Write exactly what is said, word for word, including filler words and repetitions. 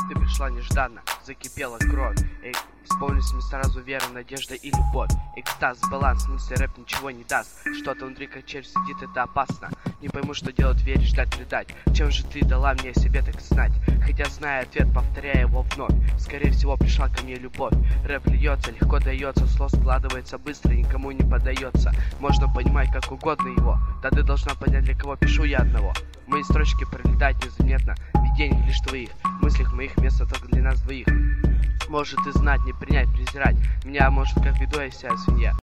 Ты пришла нежданно, закипела кровь. Эй, исполнились мне сразу вера, надежда и любовь. Экстаз, баланс, мысли, рэп ничего не даст. Что-то внутри как червь сидит, это опасно. Не пойму, что делать, верить, ждать, предать. Чем же ты дала мне о себе так знать? Хотя зная ответ, повторяя его вновь. Скорее всего, пришла ко мне любовь. Рэп льется, легко дается, слово складывается быстро, никому не поддается. Можно понимать как угодно его. Да ты должна понять, для кого пишу я одного. Мои строчки пролетают незаметно, в видениях лишь твоих, в мыслях моих место только для нас двоих. Может и знать, не принять, презирать меня, может как веду я себя свинья.